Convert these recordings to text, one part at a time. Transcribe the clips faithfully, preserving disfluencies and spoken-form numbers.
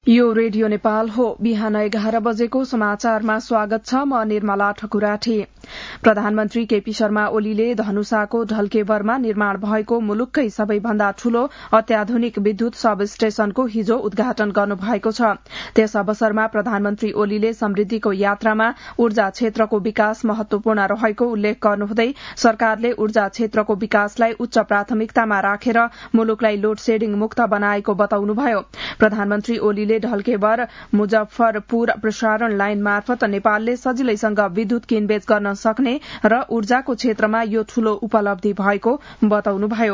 यो रेडियो नेपाल हो। बिहान एघार बजेको समाचारमा स्वागत छ। म निर्मला ठकुराठी। प्रधानमन्त्री केपी शर्मा ओलीले धनुषाको ढल्केवरमा निर्माण भएको मुलुककै सबैभन्दा ठूलो अत्याधुनिक विद्युत सब स्टेशनको हिजो उद्घाटन गर्नुभएको छ। त्यस अवसरमा प्रधानमन्त्री ओलीले समृद्धिको यात्रामा ऊर्जा क्षेत्रको विकास महत्वपूर्ण रहेको उल्लेख गर्नुहुँदै सरकारले ऊर्जा क्षेत्रको विकासलाई उच्च प्राथमिकतामा राखेर मुलुकलाई लोड सेडिङ मुक्त बनाएको बताउनुभयो। प्रधानमन्त्री ओलीले ढल्केवर मुजफ्फरपुर प्रसारण लाइन मार्फत नेपालले सजिलैसँग विद्युत किनबेच गर्न सक्ने र ऊर्जाको क्षेत्रमा यो ठूलो उपलब्धि भएको बताउनुभयो।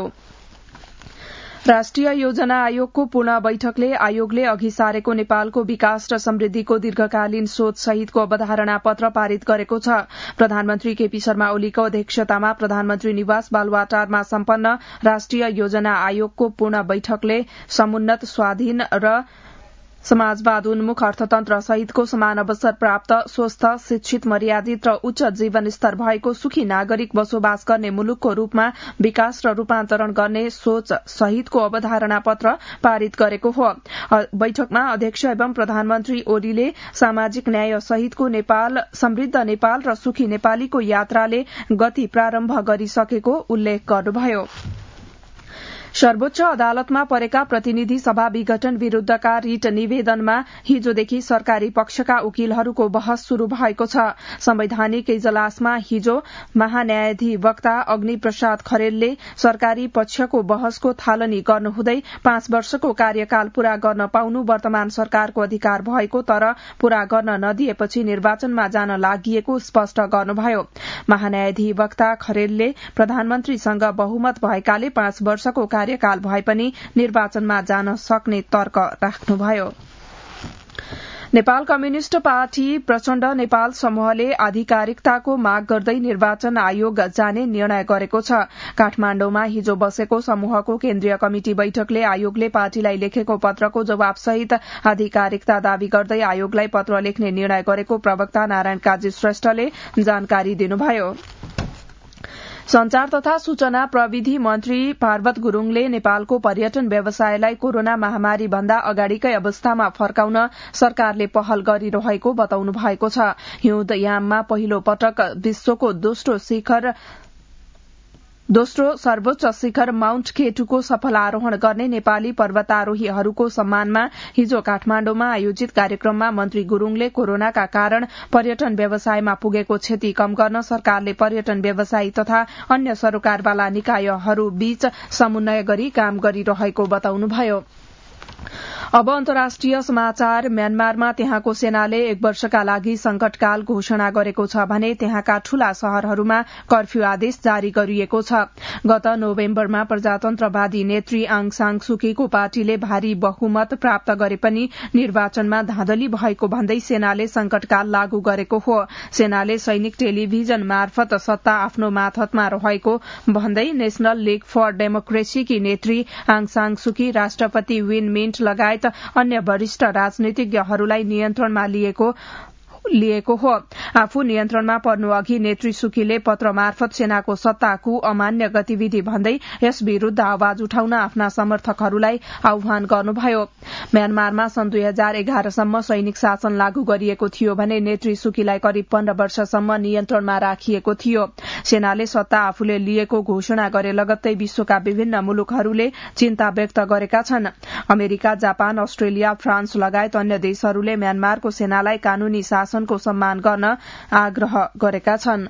राष्ट्रिय योजना आयोगको पूर्ण बैठकले आयोगले अघि सारेको नेपालको विकास र समृद्धिको दीर्घकालीन सोच सहितको अवधारणा पत्र पारित गरेको छ। प्रधानमन्त्री केपी शर्मा ओलीको अध्यक्षतामा प्रधानमन्त्री निवास बालुवाटारमा सम्पन्न राष्ट्रिय योजना आयोगको पूर्ण बैठकले समुन्नत स्वाधीन र समाजवाद उन्मुख अर्थतन्त्र सहितको समान अवसर प्राप्त स्वस्थ शिक्षित मर्यादित र उच्च जीवन स्तर भएको सुखी नागरिक बसोबास गर्ने मुलुकको रूपमा विकास र रूपान्तरण गर्ने सोच सहितको अवधारणा पत्र पारित गरेको हो। बैठकमा अध्यक्ष एवं प्रधानमन्त्री ओलीले सामाजिक न्याय सहितको नेपाल समृद्ध नेपाल र सुखी नेपालीको यात्राले गति प्रारम्भ गरिसकेको उल्लेख गर्नुभयो। सर्वोच्च अदालतमा परेका प्रतिनिधि सभा विघटन विरूद्धका रिट निवेदनमा हिजोदेखि सरकारी पक्षका वकिलहरूको बहस शुरू भएको छ। संवैधानिक इजलासमा हिजो महान्यायाधिवक्ता अग्नि प्रसाद खरेलले सरकारी पक्षको बहसको थालनी गर्नुहुँदै पाँच वर्षको कार्यकाल पूरा गर्न पाउनु वर्तमान सरकारको अधिकार भएको तर पूरा गर्न नदिएपछि निर्वाचनमा जान लागिएको स्पष्ट गर्नुभयो। महान्यायाधिवक्ता खरेलले प्रधानमन्त्रीसँग बहुमत भएकाले पाँच वर्षको कार्यकाल भए पनि निर्वाचनमा जान सक्ने तर्क राख्नुभयो। नेपाल कम्युनिष्ट पार्टी प्रचण्ड नेपाल समूहले आधिकारिकताको माग गर्दै निर्वाचन आयोग जाने निर्णय गरेको छ। काठमाण्डुमा हिजो बसेको समूहको केन्द्रीय कमिटी बैठकले आयोगले पार्टीलाई लेखेको पत्रको जवाबसहित आधिकारिकता दावी गर्दै आयोगलाई पत्र लेख्ने निर्णय गरेको प्रवक्ता नारायण काजी श्रेष्ठले जानकारी दिनुभयो। संचार तथा सूचना प्रविधि मन्त्री पार्वत गुरूङले नेपालको पर्यटन व्यवसायलाई कोरोना महामारी भन्दा अगाडिकै अवस्थामा फर्काउन सरकारले पहल गरिरहेको बताउनु भएको छ। हिउँदयाममा पहिलो पटक विश्वको दोस्रो शिखर दोस्रो सर्वोच्च शिखर माउन्ट केटुको सफल आरोहण गर्ने नेपाली पर्वतारोहीहरूको सम्मानमा हिजो काठमाण्डुमा आयोजित कार्यक्रममा मन्त्री गुरूङले कोरोनाका कारण पर्यटन व्यवसायमा पुगेको क्षति कम गर्न सरकारले पर्यटन व्यवसायी तथा अन्य सरकारवाला निकायहरूबीच समन्वय गरी काम गरिरहेको बताउनुभयो। अब अन्तर्राष्ट्रिय समाचार। म्यानमारमा त्यहाँको सेनाले एक वर्षका लागि संकटकाल घोषणा गरेको छ भने त्यहाँका ठूला शहरहरूमा कर्फ्यू आदेश जारी गरिएको छ। गत नोभेम्बरमा प्रजातन्त्रवादी नेत्री आङ सान सुकीको पार्टीले भारी बहुमत प्राप्त गरे पनि निर्वाचनमा धाँधली भएको भन्दै सेनाले संकटकाल लागू गरेको हो। सेनाले सैनिक टेलिभिजन मार्फत सत्ता आफ्नो मातहतमा रहेको भन्दै नेशनल लीग फर डेमोक्रेसीकी नेत्री आङ सान सुकी राष्ट्रपति विन मिन्ट लगायत अन्य वरिष्ठ राजनीतिज्ञहरूलाई नियन्त्रणमा लिएको लिएको हो। आफू नियन्त्रणमा पर्नु अघि नेत्री सुकीले पत्र मार्फत सेनाको सत्ताको अमान्य गतिविधि भन्दै यस विरूद्ध आवाज उठाउन आफ्ना समर्थकहरूलाई आह्वान गर्नुभयो। म्यानमारमा सन् दुई हजार एघारसम्म सैनिक शासन लागू गरिएको थियो भने नेत्री सुकीलाई करिब पन्ध्र वर्षसम्म नियन्त्रणमा राखिएको थियो। सेनाले सत्ता आफूले लिएको घोषणा गरे लगत्तै विश्वका विभिन्न मुलुकहरूले चिन्ता व्यक्त गरेका छन्। अमेरिका, जापान, अस्ट्रेलिया, फ्रान्स लगायत अन्य देशहरूले म्यानमारको सेनालाई कानूनी शासनको सम्मान गर्न आग्रह गरेका छन्।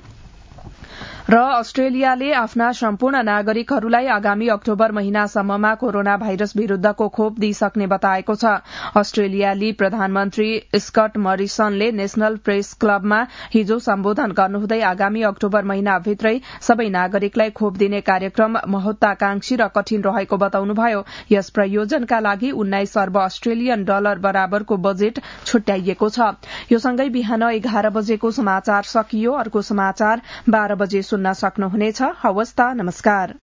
र अस्ट्रेलियाले आफ्ना सम्पूर्ण नागरिकहरूलाई आगामी अक्टोबर महिनासम्ममा कोरोना भाइरस विरूद्धको खोप दिइसक्ने बताएको छ। अस्ट्रेलियाली प्रधानमन्त्री स्कट मरिसनले नेशनल प्रेस क्लबमा हिजो सम्बोधन गर्नुहुँदै आगामी अक्टोबर महिनाभित्रै सबै नागरिकलाई खोप दिने कार्यक्रम महत्वाकांक्षी र कठिन रहेको बताउनुभयो। यस प्रयोजनका लागि उन्नाइस अर्ब अस्ट्रेलियन डलर बराबरको बजेट छुट्याइएको छ। यो सँगै बिहान एघार बजेको समाचार सकियो। अर्को समाचार बाह्र बजे सुन्न सक्नुहुनेछ। हवस् त, नमस्कार।